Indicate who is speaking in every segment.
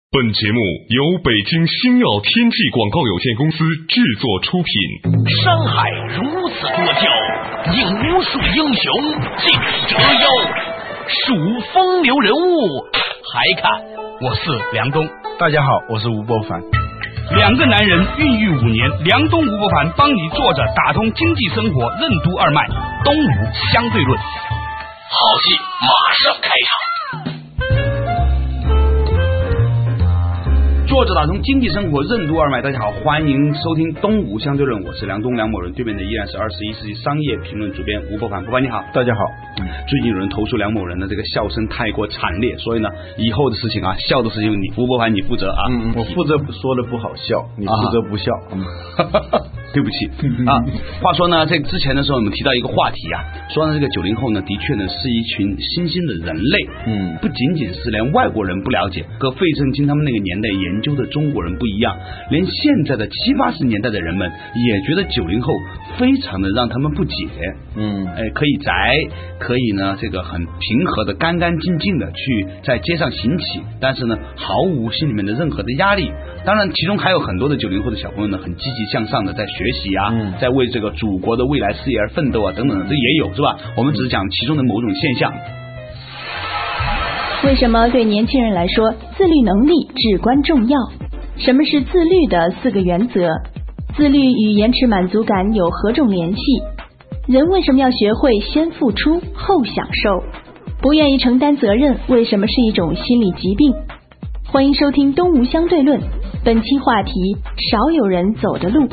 Speaker 1: 本节目由北京星耀天际广告有限公司制作出品。
Speaker 2: 山海如此多娇，引无数英雄竞折腰。数风流人物，还看我是梁冬。
Speaker 3: 大家好，我是吴伯凡。
Speaker 4: 两个男人孕育5年，梁冬、吴伯凡帮你坐着打通经济生活任督二脉，东吴相对论。
Speaker 2: 好戏马上开场。
Speaker 3: 作者打通经济生活任督二脉，大家好，欢迎收听东吴相对论，我是梁冬梁某人，对面的依然是21世纪商业评论主编吴伯凡。伯凡你好。
Speaker 5: 大家好。
Speaker 3: 最近有人投诉梁某人的这个笑声太过惨烈，所以呢，以后的事情啊，笑的事情吴伯凡你负责啊。
Speaker 5: 我负责说的不好笑，你负责不笑。
Speaker 3: 对不起啊。话说呢，在之前的时候我们提到一个话题啊，说呢这个90后呢的确呢是一群新兴的人类，不仅仅是连外国人不了解，和费正清他们那个年代研究的中国人不一样，连现在的70、80年代的人们也觉得90后非常的让他们不解。可以宅，可以呢这个很平和的干干净净的去在街上行乞，但是呢毫无心里面的任何的压力。当然其中还有很多的90后的小朋友呢很积极向上的在学习啊，在为这个祖国的未来事业而奋斗啊等等的，这也有是吧？我们只是讲其中的某种现象。
Speaker 6: 为什么对年轻人来说自律能力至关重要？什么是自律的4个原则？自律与延迟满足感有何种联系？人为什么要学会先付出后享受？不愿意承担责任为什么是一种心理疾病？欢迎收听东吴相对论，本期话题：少有人走的路。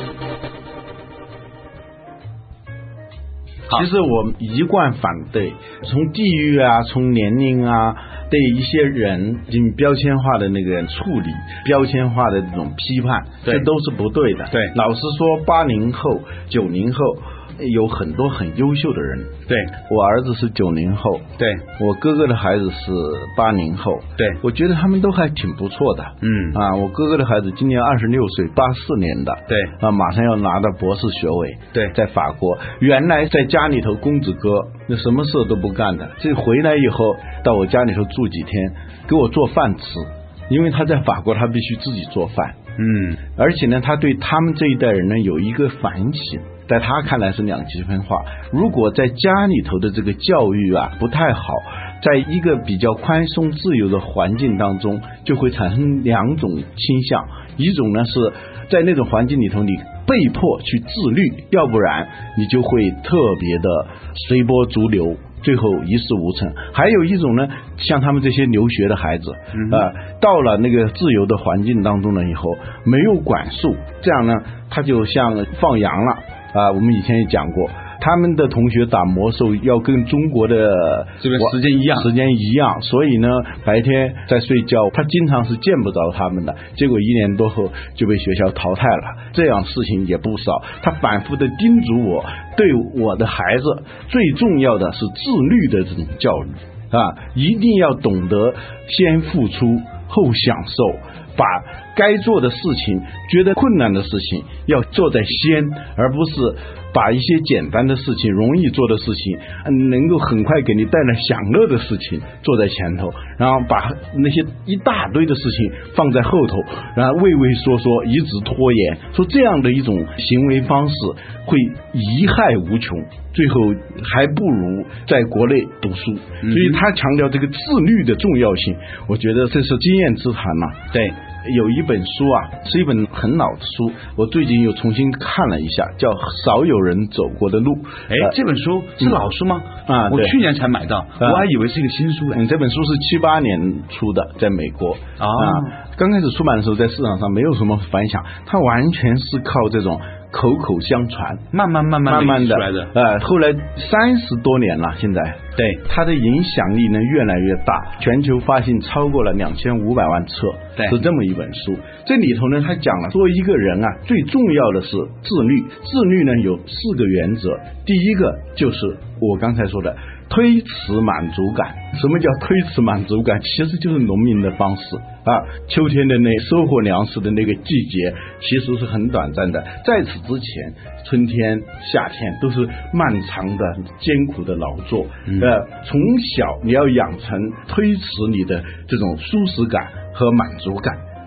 Speaker 5: 其实我一贯反对从地域啊，从年龄啊，对一些人进行标签化的那个处理，标签化的这种批判，这都是不对的。
Speaker 3: 对，
Speaker 5: 老实说，80后、90后有很多很优秀的人。
Speaker 3: 对，
Speaker 5: 我儿子是90后，
Speaker 3: 对，
Speaker 5: 我哥哥的孩子是80后，
Speaker 3: 对，
Speaker 5: 我觉得他们都还挺不错的。我哥哥的孩子今年26岁，84年的，
Speaker 3: 对，
Speaker 5: 马上要拿到博士学位，
Speaker 3: 对，
Speaker 5: 在法国，原来在家里头公子哥，那什么事都不干的，这回来以后到我家里头住几天，给我做饭吃，因为他在法国他必须自己做饭。而且呢，他对他们这一代人呢有一个反省，在他看来是2极分化。如果在家里头的这个教育啊不太好，在一个比较宽松自由的环境当中，就会产生2种倾向，一种呢是在那种环境里头你被迫去自律，要不然你就会特别的随波逐流，最后一事无成。还有一种呢，像他们这些留学的孩子，到了那个自由的环境当中了以后，没有管束，这样呢，他就像放羊了啊。我们以前也讲过，他们的同学打魔兽要跟中国的
Speaker 3: 这边时间一样，
Speaker 5: 所以呢，白天在睡觉，他经常是见不着他们的。结果1年多后就被学校淘汰了，这样事情也不少。他反复的叮嘱我，对我的孩子最重要的是自律的这种教育啊，一定要懂得先付出后享受，把该做的事情，觉得困难的事情要做在先，而不是把一些简单的事情，容易做的事情，能够很快给你带来享乐的事情做在前头，然后把那些一大堆的事情放在后头，然后畏畏缩缩一直拖延，说这样的一种行为方式会贻害无穷，最后还不如在国内读书。所以他强调这个自律的重要性，我觉得这是经验之谈嘛。
Speaker 3: 对，
Speaker 5: 有一本书啊，是一本很老的书，我最近又重新看了一下，叫《少有人走过的路》。
Speaker 3: 这本书是老书吗？我去年才买到，我还以为是一个新书。
Speaker 5: 这本书是78年出的，在美国刚开始出版的时候，在市场上没有什么反响，它完全是靠这种口口相传，慢慢的
Speaker 3: 出来的。
Speaker 5: 后来30多年了，现在
Speaker 3: 对
Speaker 5: 它的影响力呢越来越大，全球发行超过了2500万册，是这么一本书。这里头呢，他讲了作为一个人啊，最重要的是自律。自律呢有4个原则，第一个就是我刚才说的推迟满足感。什么叫推迟满足感？其实就是农民的方式啊。秋天的那收获粮食的那个季节其实是很短暂的，在此之前，春天夏天都是漫长的艰苦的劳作。从小你要养成推迟你的这种舒适感和满足感。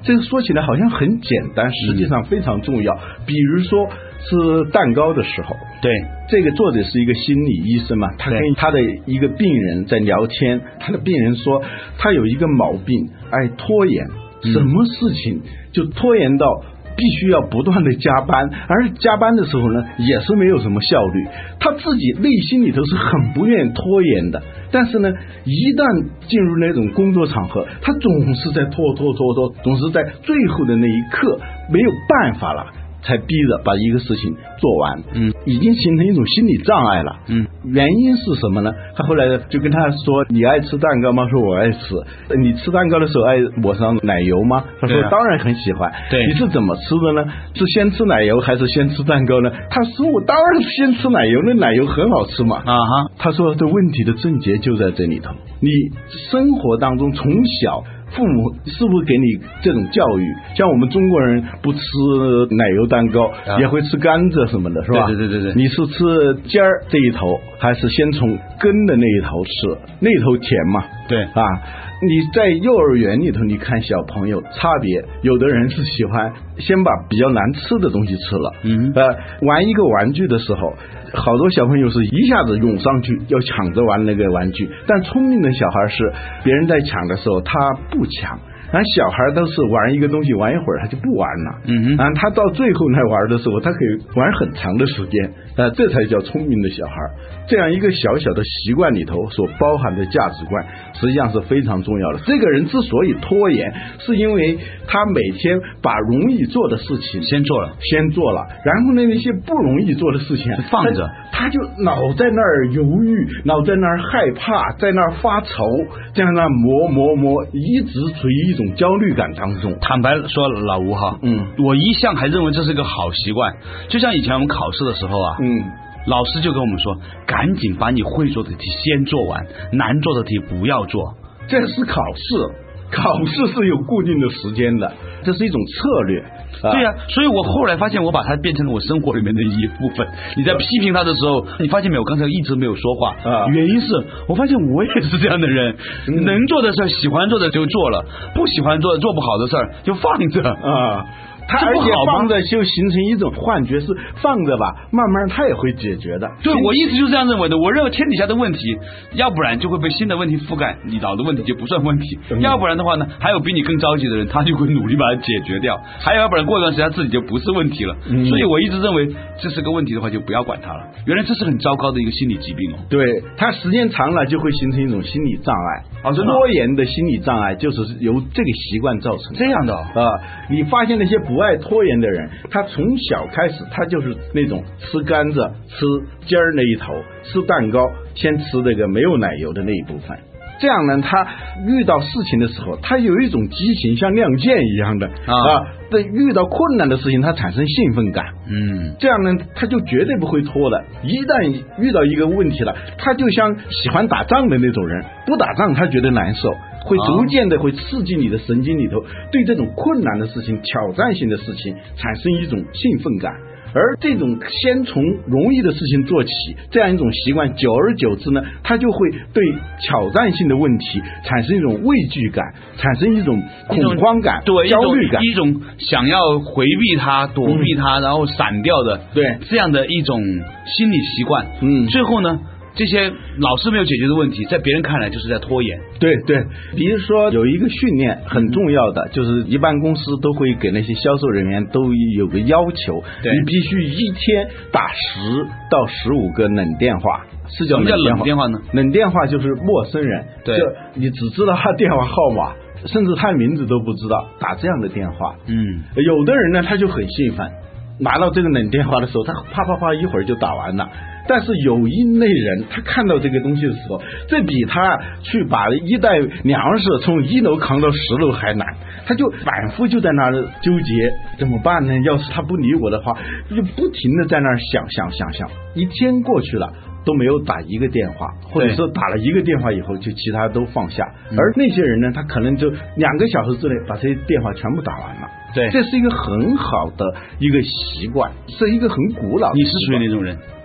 Speaker 5: 这个说起来好像很简单，实际上非常重要。比如说吃蛋糕的时候，
Speaker 3: 对，
Speaker 5: 这个作者是一个心理医生嘛，他跟他的一个病人在聊天，他的病人说他有一个毛病，爱拖延，什么事情就拖延到必须要不断的加班，而加班的时候呢，也是没有什么效率。他自己内心里头是很不愿意拖延的，但是呢，一旦进入那种工作场合，他总是在拖，总是在最后的那一刻没有办法了，才逼着把一个事情做完，已经形成一种心理障碍了。原因是什么呢？他后来就跟他说：“你爱吃蛋糕吗？”说：“我爱吃。”你吃蛋糕的时候爱抹上奶油吗？他说：“当然很喜欢。”对，你是怎么吃的呢？是先吃奶油还是先吃蛋糕呢？他说：“我当然是先吃奶油，那奶油很好吃嘛。”啊哈，他说这问题的症结就在这里头。你生活当中从小父母是不是给你这种教育？像我们中国人不吃奶油蛋糕，也会吃甘蔗什么的，是吧？对。你是吃尖儿这一头，还是先从根的那一头吃？那一头甜嘛？对啊。你在幼儿园里头，你看小朋友差别，有的人是喜欢先把比较难吃的东西吃了，玩一个玩具的时候，好多小朋友是一下子涌上去要抢着玩那个玩具，但聪明的小孩是别人在抢的时候他不抢，然后小孩都是玩一个东西玩一会儿他就不玩了，然后他到最后来玩的时候，他可以玩很长的时间，这才叫聪明的小孩。这样一个小小的习惯里头所包含的价值观，实际上是非常重要的。这个人之所以拖延，是因为他每天把容易做的事情先做了，然后呢那些不容易做的事情放着，他就老在那儿犹豫，老在那儿害怕，在那儿发愁，在那儿磨，一直处于一种焦虑感当中。
Speaker 3: 坦白说，老吴哈，我一向还认为这是个好习惯。就像以前我们考试的时候啊，老师就跟我们说，赶紧把你会做的题先做完，难做的题不要做。
Speaker 5: 这是考试是有固定的时间的，这是一种策略。
Speaker 3: 对呀，所以我后来发现我把它变成了我生活里面的一部分。你在批评他的时候，你发现没有？刚才一直没有说话，原因是我发现我也是这样的人，能做的事儿喜欢做的就做了，不喜欢做不好的事儿就放着啊。
Speaker 5: 他而且放着就形成一种幻觉，是放着吧，慢慢他也会解决的。
Speaker 3: 对，我一直就这样认为的。我认为天底下的问题，要不然就会被新的问题覆盖，你老的问题就不算问题；要不然的话呢，还有比你更着急的人，他就会努力把它解决掉；还有要不然过一段时间他自己就不是问题了。所以我一直认为这是个问题的话，就不要管它了。原来这是很糟糕的一个心理疾病哦。
Speaker 5: 对，它时间长了就会形成一种心理障碍。拖延的心理障碍就是由这个习惯造成的。
Speaker 3: 这样的
Speaker 5: 你发现那些不爱拖延的人，他从小开始他就是那种吃甘蔗吃尖儿那一头，吃蛋糕先吃那个没有奶油的那一部分。这样呢，他遇到事情的时候，他有一种激情，像亮剑一样的遇到困难的事情他产生兴奋感，这样呢他就绝对不会拖的。一旦遇到一个问题了，他就像喜欢打仗的那种人，不打仗他觉得难受，会逐渐的会刺激你的神经里头，对这种困难的事情挑战性的事情产生一种兴奋感。而这种先从容易的事情做起，这样一种习惯，久而久之呢，他就会对挑战性的问题产生一种畏惧感，产生一种恐慌感，
Speaker 3: 对，
Speaker 5: 焦虑感，
Speaker 3: 一种想要回避它、躲避它，然后闪掉的，
Speaker 5: 对，
Speaker 3: 这样的一种心理习惯。最后呢，这些老师没有解决的问题，在别人看来就是在拖延。
Speaker 5: 对，比如说有一个训练很重要的，就是一般公司都会给那些销售人员都有个要求，你必须一天打10到15个冷电话。是叫
Speaker 3: 冷电话呢？
Speaker 5: 冷电话就是陌生人，对，你只知道他电话号码，甚至他名字都不知道，打这样的电话。有的人呢他就很兴奋，拿到这个冷电话的时候，他啪一会儿就打完了。但是有一类人，他看到这个东西的时候，这比他去把一袋粮食从1楼扛到10楼还难。他就反复就在那儿纠结怎么办呢？要是他不理我的话，就不停的在那儿想，一天过去了都没有打一个电话，或者说打了一个电话以后就其他都放下。而那些人呢，他可能就2个小时之内把这些电话全部打完了。对，这是一个很好的一个习惯，是一个很古老的习惯。
Speaker 3: 你是属于那种人？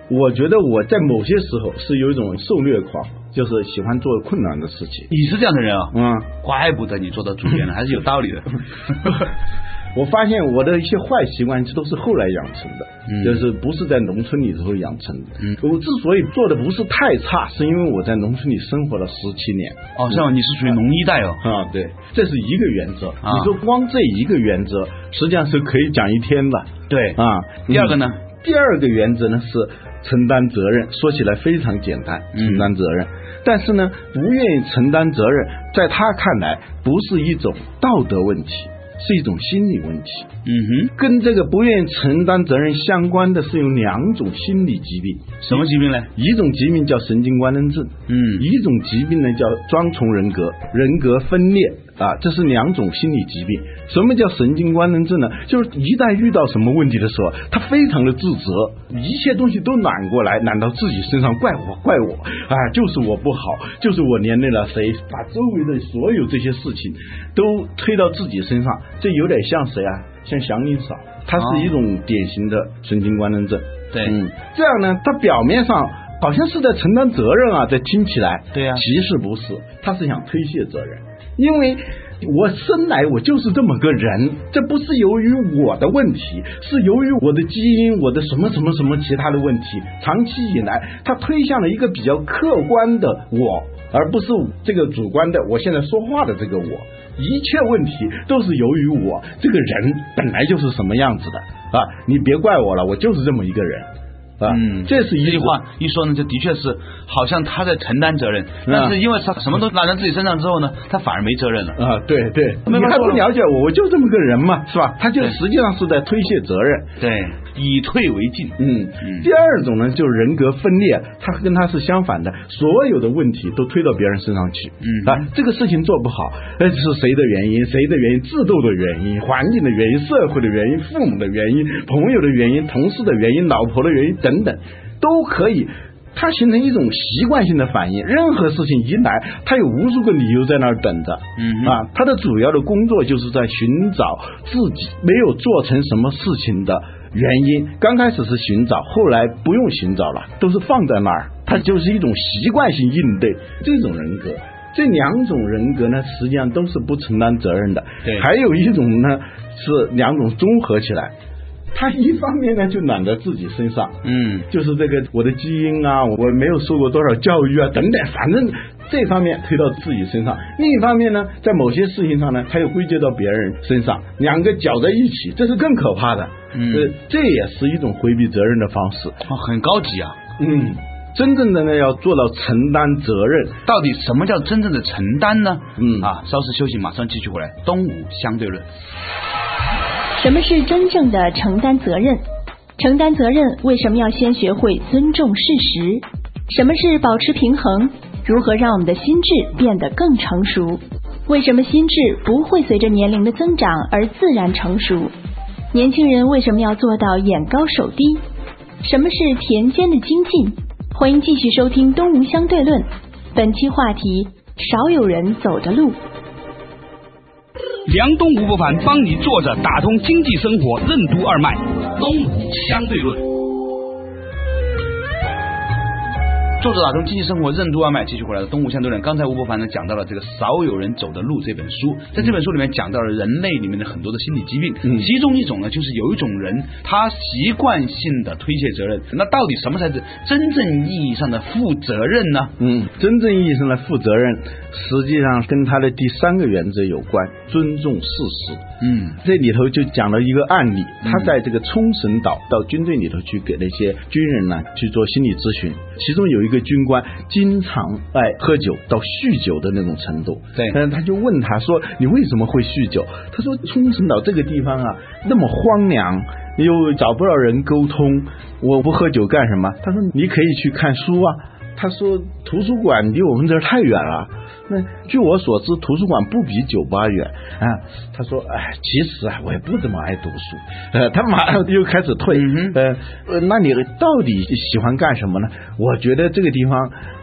Speaker 5: 我觉得我在某些时候是有一种受虐狂，就是喜欢做困难的事情。
Speaker 3: 你是这样的人啊？怪不得你做到主编了，还是有道理的。
Speaker 5: 我发现我的一些坏习惯都是后来养成的，就是不是在农村里头养成的。我之所以做的不是太差，是因为我在农村里生活了17年。
Speaker 3: 哦，这样你是属于农一代哦。
Speaker 5: 对，这是一个原则。你说光这一个原则，实际上是可以讲一天的。
Speaker 3: 对啊，第二个呢？
Speaker 5: 第二个原则呢是承担责任。说起来非常简单，承担责任。但是呢，不愿意承担责任，在他看来不是一种道德问题，是一种心理问题。跟这个不愿意承担责任相关的是有2种心理疾病。
Speaker 3: 什么疾病呢？
Speaker 5: 一种疾病叫神经官能症，一种疾病呢叫双重人格，人格分裂这是2种心理疾病。什么叫神经官能症呢？就是一旦遇到什么问题的时候，他非常的自责，一切东西都揽过来，揽到自己身上，怪我就是我不好，就是我连累了谁，把周围的所有这些事情都推到自己身上。这有点像谁啊？像祥林嫂，它是一种典型的神经官能症。
Speaker 3: 对，
Speaker 5: 这样呢，他表面上好像是在承担责任在听起来，
Speaker 3: 对呀，
Speaker 5: 其实不是，他是想推卸责任，因为我生来我就是这么个人，这不是由于我的问题，是由于我的基因，我的什么其他的问题，长期以来他推向了一个比较客观的我，而不是这个主观的我现在说话的这个我。一切问题都是由于我这个人本来就是什么样子的你别怪我了，我就是这么一个人这是
Speaker 3: 一句话一说呢，就的确是好像他在承担责任，但是因为他什么都揽在自己身上之后呢，他反而没责任了
Speaker 5: 对，你还不了解我就这么个人嘛，是吧？他就实际上是在推卸责任，
Speaker 3: 对，以退为进。
Speaker 5: 第二种呢，就是人格分裂，他跟他是相反的，所有的问题都推到别人身上去这个事情做不好是谁的原因，制度的原因，环境的原因，社会的原因，父母的原因，朋友的原因，同事的原因，老婆的原因等等，都可以，它形成一种习惯性的反应。任何事情一来，它有无数个理由在那儿等着它的主要的工作就是在寻找自己没有做成什么事情的原因。刚开始是寻找，后来不用寻找了，都是放在那儿，它就是一种习惯性应对。这种人格，这2种人格呢，实际上都是不承担责任的。还有一种呢，是2种综合起来。他一方面呢就揽在自己身上，就是这个我的基因我没有受过多少教育等等，反正这方面推到自己身上。另一方面呢，在某些事情上呢，他又归结到别人身上，2个搅在一起，这是更可怕的。这也是一种回避责任的方式。
Speaker 3: 很高级啊。
Speaker 5: 真正的呢要做到承担责任。
Speaker 3: 到底什么叫真正的承担呢？稍事休息，马上继续回来。东吴相对论。
Speaker 6: 什么是真正的承担责任？承担责任为什么要先学会尊重事实？什么是保持平衡？如何让我们的心智变得更成熟？为什么心智不会随着年龄的增长而自然成熟？年轻人为什么要做到眼高手低？什么是田间的精进？欢迎继续收听东吴相对论，本期话题：少有人走的路。
Speaker 4: 梁东吴不凡帮你坐着打通经济生活任督二脉，东吴相对论。
Speaker 3: 作者打通经济生活任督二脉，继续回来的东吴相对论。刚才吴伯凡呢讲到了这个少有人走的路这本书，在这本书里面讲到了人类里面的很多的心理疾病，其中一种呢就是有一种人他习惯性的推卸责任。那到底什么才是真正意义上的负责任呢？
Speaker 5: 真正意义上的负责任实际上跟他的第3个原则有关，尊重事实。这里头就讲了一个案例，他在这个冲绳岛到军队里头去给那些军人呢去做心理咨询，其中有一个军官经常爱喝酒到酗酒的那种程度。他就问他说你为什么会酗酒？他说冲绳岛这个地方那么荒凉，又找不到人沟通，我不喝酒干什么？他说你可以去看书他说图书馆离我们这儿太远了。那据我所知，图书馆不比酒吧远他说其实我也不怎么爱读书。他马上又开始退。那你到底喜欢干什么呢？我觉得这个地方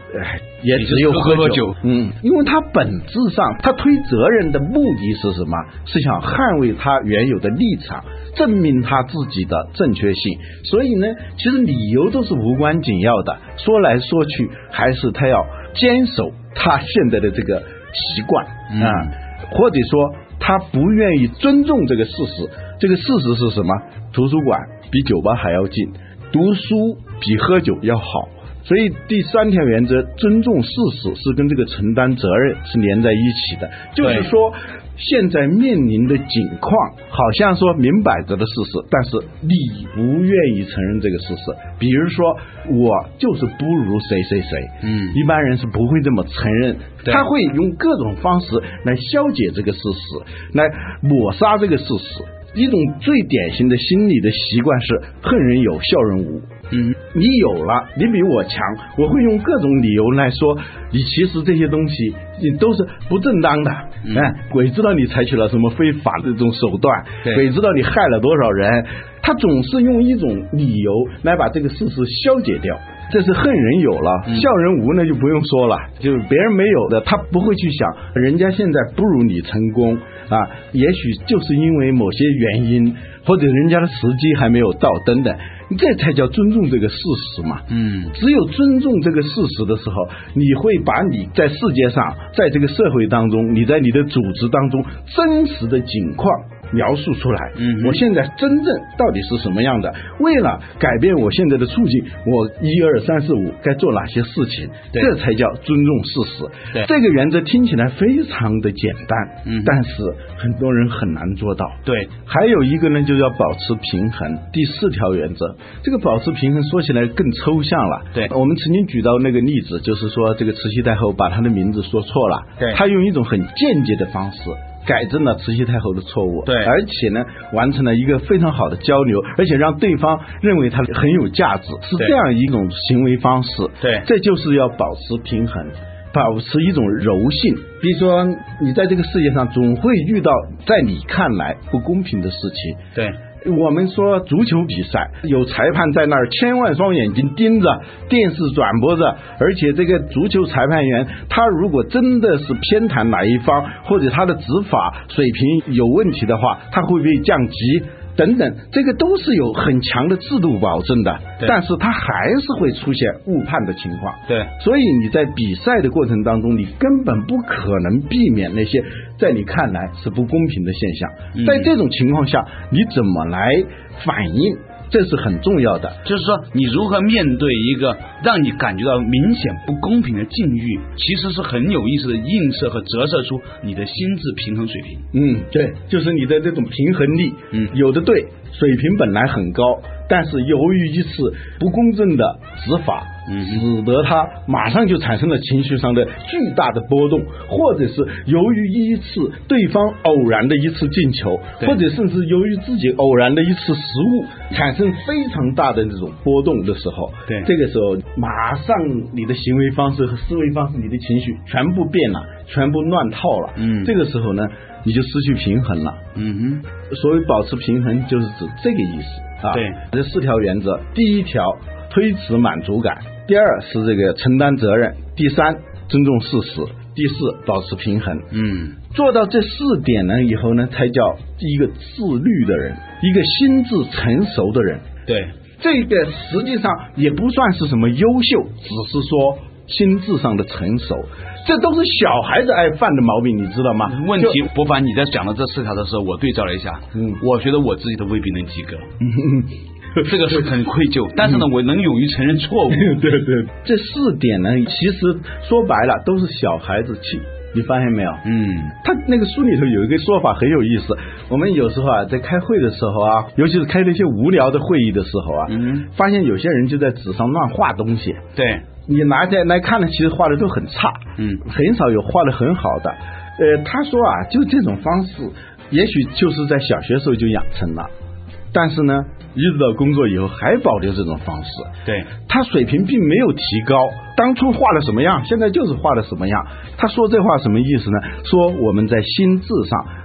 Speaker 5: 也只有喝
Speaker 3: 酒。
Speaker 5: 因为他本质上他推责任的目的是什么？是想捍卫他原有的立场，证明他自己的正确性。所以呢，其实理由都是无关紧要的，说来说去还是他要坚守他现在的这个习惯或者说他不愿意尊重这个事实。这个事实是什么？图书馆比酒吧还要近，读书比喝酒要好。所以第3条原则，尊重事实，是跟这个承担责任是连在一起的。就是说现在面临的境况好像说明摆着的事实，但是你不愿意承认这个事实。比如说我就是不如谁谁谁，一般人是不会这么承认，他会用各种方式来消解这个事实，来抹杀这个事实。一种最典型的心理的习惯是恨人有笑人无。你有了，你比我强，我会用各种理由来说你其实这些东西你都是不正当的。鬼知道你采取了什么非法的这种手段，鬼知道你害了多少人，他总是用一种理由来把这个事实消解掉。这是恨人有了，笑人无呢就不用说了，就是别人没有的，他不会去想人家现在不如你成功也许就是因为某些原因，或者人家的时机还没有到等等，这才叫尊重这个事实嘛。只有尊重这个事实的时候，你会把你在世界上，在这个社会当中，你在你的组织当中真实的境况描述出来。我现在真正到底是什么样的，为了改变我现在的处境，我1、2、3、4、5该做哪些事情，这才叫尊重事实。这个原则听起来非常的简单，但是很多人很难做到。还有一个呢，就要保持平衡。第4条原则，这个保持平衡说起来更抽象了。我们曾经举到那个例子，就是说这个慈禧太后把她的名字说错了，她用一种很间接的方式改正了慈禧太后的错误，而且呢完成了一个非常好的交流，而且让对方认为他很有价值，是这样一种行为方式。这就是要保持平衡，保持一种柔性。比如说你在这个世界上总会遇到在你看来不公平的事情。我们说足球比赛有裁判在那儿千万双眼睛盯着，电视转播着，而且这个足球裁判员他如果真的是偏袒哪一方，或者他的执法水平有问题的话，他会被降级等等，这个都是有很强的制度保证的，但是它还是会出现误判的情况。所以你在比赛的过程当中，你根本不可能避免那些在你看来是不公平的现象。在这种情况下，你怎么来反应，这是很重要的。
Speaker 3: 就是说你如何面对一个让你感觉到明显不公平的境遇，其实是很有意思的映射和折射出你的心智平衡水平。
Speaker 5: 对，就是你的这种平衡力。有的对水平本来很高，但是由于一次不公正的执法，使得他马上就产生了情绪上的巨大的波动，或者是由于一次对方偶然的一次进球，或者甚至由于自己偶然的一次失误，产生非常大的这种波动的时候，这个时候马上你的行为方式和思维方式，你的情绪全部变了，全部乱套了。这个时候呢你就失去平衡了。所谓保持平衡就是指这个意思。这4条原则，第1条推迟满足感，第2是这个承担责任，第3尊重事实，第4保持平衡。做到这4点呢以后呢，才叫一个自律的人，一个心智成熟的人。这个实际上也不算是什么优秀，只是说心智上的成熟，这都是小孩子爱犯的毛病，你知道吗？
Speaker 3: 问题博凡，你在讲到这4条的时候，我对照了一下，我觉得我自己都未必能及格。这个是很愧疚，但是呢我能勇于承认错误。这4点呢其实说白了都是小孩子气，你发现没有？
Speaker 5: 他那个书里头有一个说法很有意思，我们有时候在开会的时候尤其是开那些无聊的会议的时候发现有些人就在纸上乱画东西。你拿起来看了，其实画的都很差，很少有画的很好的。他说就这种方式也许就是在小学时候就养成了，但是呢一直到工作以后还保留这种方式。他水平并没有提高，当初画的什么样，现在就是画的什么样。他说这话什么意思呢？说我们在心智上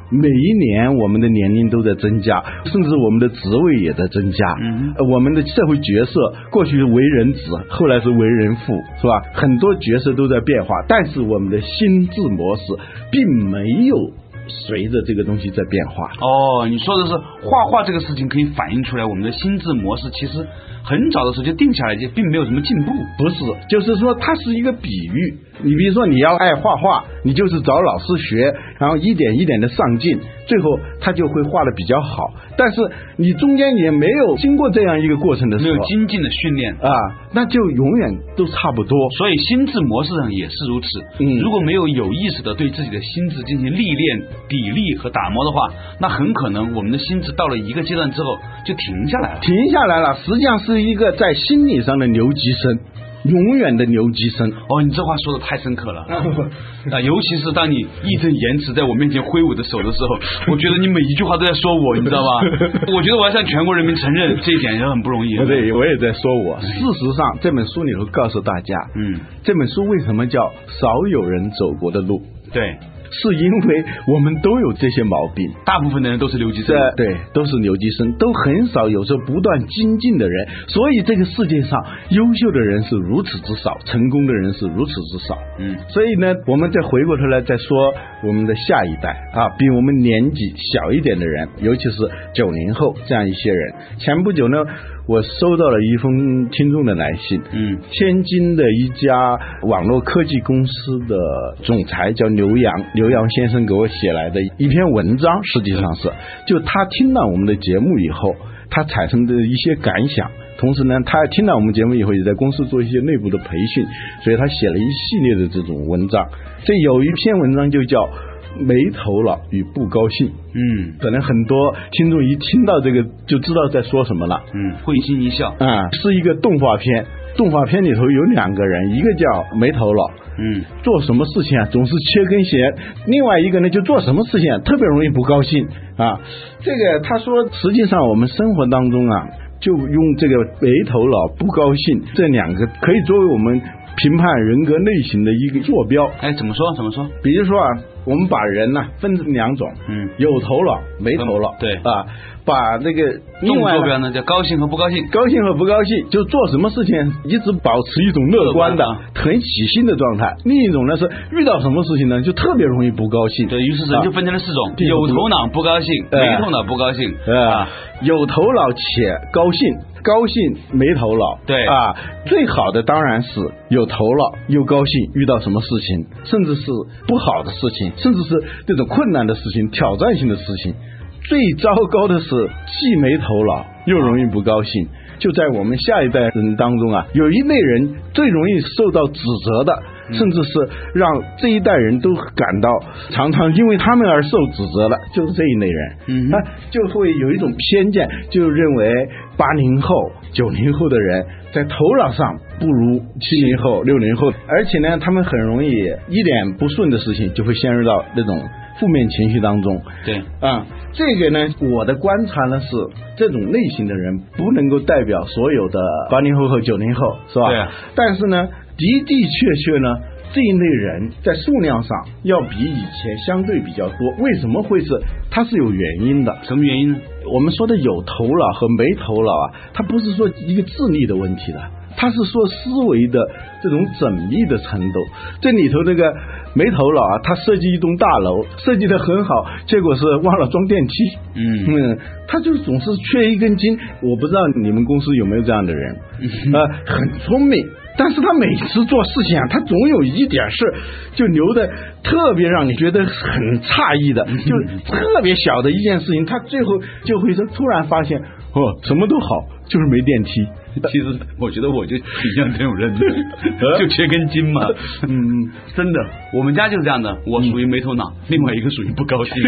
Speaker 5: 每一年我们的年龄都在增加，甚至我们的职位也在增加。我们的社会角色过去是为人子，后来是为人父，是吧？很多角色都在变化，但是我们的心智模式并没有随着这个东西在变化。
Speaker 3: 你说的是画画这个事情可以反映出来我们的心智模式其实很早的时候就定下来，就并没有什么进步。
Speaker 5: 不是，就是说它是一个比喻。你比如说你要爱画画，你就是找老师学，然后一点一点的上进，最后他就会画的比较好。但是你中间也没有经过这样一个过程的时候，
Speaker 3: 没有精进的训练
Speaker 5: 啊，那就永远都差不多。
Speaker 3: 所以心智模式上也是如此。如果没有有意识的对自己的心智进行历练、砥砺和打磨的话，那很可能我们的心智到了一个阶段之后就停下来了。
Speaker 5: 实际上是一个在心理上的牛级生，永远的牛级生。
Speaker 3: 你这话说的太深刻了。尤其是当你义正言辞在我面前挥舞的手的时候，我觉得你每一句话都在说我，你知道吗？我觉得我要向全国人民承认这一点也很不容易。
Speaker 5: 对，我也在说我。事实上这本书里头告诉大家，这本书为什么叫少有人走过的路？
Speaker 3: 对，
Speaker 5: 是因为我们都有这些毛病，
Speaker 3: 大部分的人都是牛级生，
Speaker 5: 对，都是牛级生，都很少有时候不断精进的人，所以这个世界上优秀的人是如此之少，成功的人是如此之少。所以呢，我们再回过头来再说我们的下一代啊，比我们年纪小一点的人，尤其是90后这样一些人。前不久呢，我收到了一封听众的来信，天津的一家网络科技公司的总裁叫刘洋先生给我写来的一篇文章，实际上是就他听到我们的节目以后他产生的一些感想，同时呢他听到我们节目以后也在公司做一些内部的培训，所以他写了一系列的这种文章。这有一篇文章就叫没头脑与不高兴。可能很多听众一听到这个就知道在说什么了。
Speaker 3: 会心一笑。
Speaker 5: 是一个动画片，动画片里头有2个人，一个叫没头脑，做什么事情啊总是缺根弦，另外一个呢就做什么事情特别容易不高兴啊。这个他说实际上我们生活当中啊，就用这个没头脑不高兴这2个可以作为我们评判人格类型的一个坐标。
Speaker 3: 怎么说？
Speaker 5: 比如说啊，我们把人呢分成2种，有头脑没头脑。
Speaker 3: 对
Speaker 5: 啊，把这个
Speaker 3: 另外坐标呢叫高兴和不高兴。
Speaker 5: 高兴和不高兴就做什么事情一直保持一种乐观的很喜庆的状态。另一种呢是遇到什么事情呢就特别容易不高兴。
Speaker 3: 对，于是人就分成了4种，有头脑不高兴，没头脑不高兴，
Speaker 5: 有头脑且高兴，高兴没头脑。
Speaker 3: 对
Speaker 5: 啊，最好的当然是有头脑又高兴，遇到什么事情甚至是不好的事情，甚至是这种困难的事情，挑战性的事情。最糟糕的是既没头脑又容易不高兴。就在我们下一代人当中啊，有一类人最容易受到指责的，甚至是让这一代人都感到常常因为他们而受指责的，就是这一类人。他就会有一种偏见，就认为80后90后的人在头脑上不如70后60后，而且呢他们很容易一点不顺的事情就会陷入到那种负面情绪当中。
Speaker 3: 对
Speaker 5: 这个呢我的观察呢是这种类型的人不能够代表所有的80后和90后，是吧？
Speaker 3: 对。
Speaker 5: 但是呢的的确确呢这一类人在数量上要比以前相对比较多。为什么会是？它是有原因的。
Speaker 3: 什么原因呢？
Speaker 5: 我们说的有头脑和没头脑啊，它不是说一个智力的问题的，它是说思维的这种缜密的程度。这里头这个没头脑啊，他设计一栋大楼设计得很好，结果是忘了装电梯。他就总是缺一根筋。我不知道你们公司有没有这样的人，很聪明，但是他每次做事情啊，他总有一点事就留的特别让你觉得很诧异的，就特别小的一件事情，他最后就会突然发现什么都好，就是没电梯。
Speaker 3: 其实我觉得我就挺像这种人的，就缺根筋嘛。真的，我们家就是这样的。我属于没头脑，另外一个属于不高兴。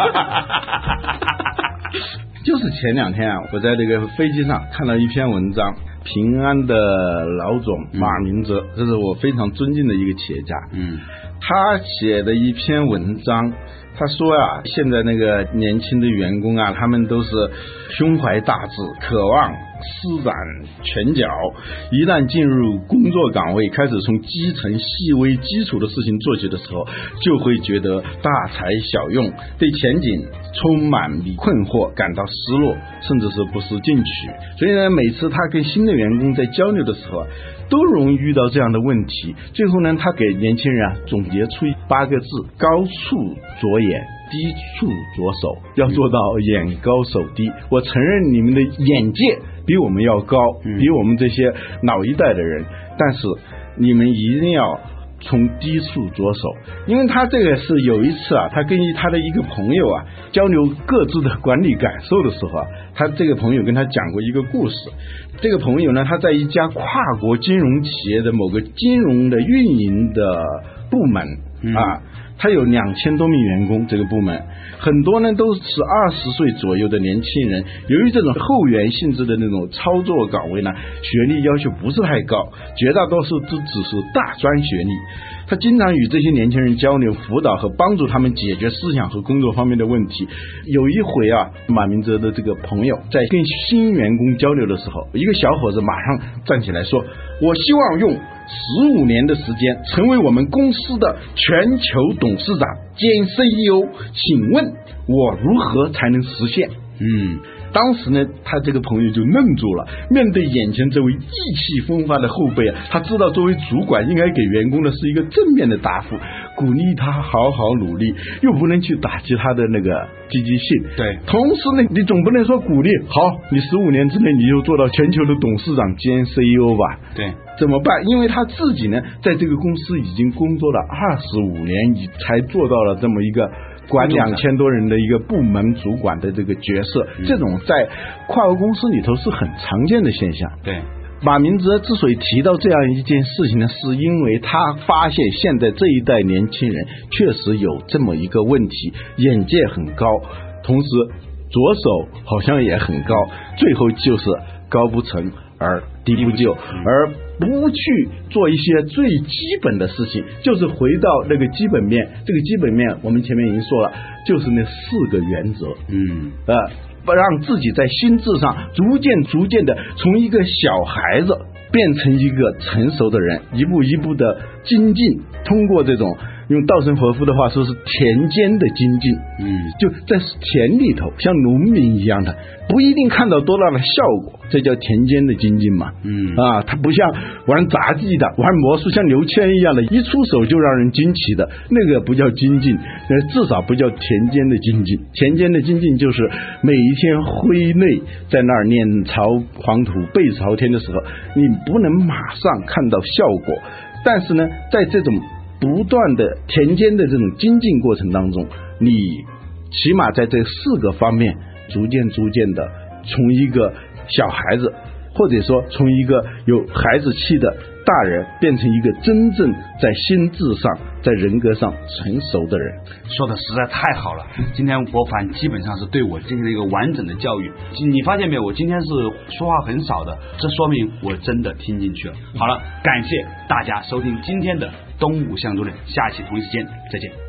Speaker 5: 就是前2天啊，我在这个飞机上看到一篇文章，平安的老总马明哲，这是我非常尊敬的一个企业家。他写的一篇文章，他说现在那个年轻的员工啊，他们都是胸怀大志，渴望施展拳脚，一旦进入工作岗位，开始从基层细微基础的事情做起的时候，就会觉得大材小用，对前景充满困惑，感到失落，甚至是不思进取。所以呢，每次他跟新的员工在交流的时候，都容易遇到这样的问题。最后呢，他给年轻人总结出8个字：高处着眼，低处着手，要做到眼高手低。我承认你们的眼界比我们要高，比我们这些老一代的人，但是你们一定要从低处着手。因为他这个是有一次他跟他的一个朋友交流各自的管理感受的时候他这个朋友跟他讲过一个故事。这个朋友呢，他在一家跨国金融企业的某个金融的运营的部门他有2000多名员工，这个部门很多呢都是20岁左右的年轻人。由于这种后援性质的那种操作岗位呢，学历要求不是太高，绝大多数都只是大专学历。他经常与这些年轻人交流辅导和帮助他们解决思想和工作方面的问题。有一回马明哲的这个朋友在跟新员工交流的时候，一个小伙子马上站起来说，我希望用15年的时间成为我们公司的全球董事长兼 CEO， 请问我如何才能实现？当时呢，他这个朋友就愣住了。面对眼前这位意气风发的后辈他知道作为主管应该给员工的是一个正面的答复，鼓励他好好努力，又不能去打击他的那个积极性。
Speaker 3: 对，
Speaker 5: 同时呢，你总不能说鼓励好，你15年之内你就做到全球的董事长兼 CEO 吧？
Speaker 3: 对，
Speaker 5: 怎么办？因为他自己呢，在这个公司已经工作了25年，才做到了这么一个管2000多人的一个部门主管的这个角色。这种在跨国公司里头是很常见的现象。
Speaker 3: 对，
Speaker 5: 马明哲之所以提到这样一件事情呢，是因为他发现现在这一代年轻人确实有这么一个问题，眼界很高，同时着手好像也很高，最后就是高不成而低不就，而不去做一些最基本的事情，就是回到那个基本面。这个基本面我们前面已经说了，就是那4个原则。让自己在心智上逐渐的从一个小孩子变成一个成熟的人，一步一步的精进，通过这种用稻盛和夫的话说是田间的精进。就在田里头像农民一样的，不一定看到多大的效果，这叫田间的精进嘛。它不像玩杂技的玩魔术像刘谦一样的一出手就让人惊奇的，那个不叫精进，至少不叫田间的精进。田间的精进就是每一天挥泪在那儿面朝黄土背朝天的时候，你不能马上看到效果，但是呢，在这种不断的田间的这种精进过程当中，你起码在这4个方面逐渐的从一个小孩子，或者说从一个有孩子气的大人，变成一个真正在心智上在人格上成熟的人。
Speaker 3: 说的实在太好了，今天博凡基本上是对我进行了一个完整的教育。你发现没有，我今天是说话很少的，这说明我真的听进去了。好了，感谢大家收听今天的东吴相对论，下期同一时间再见。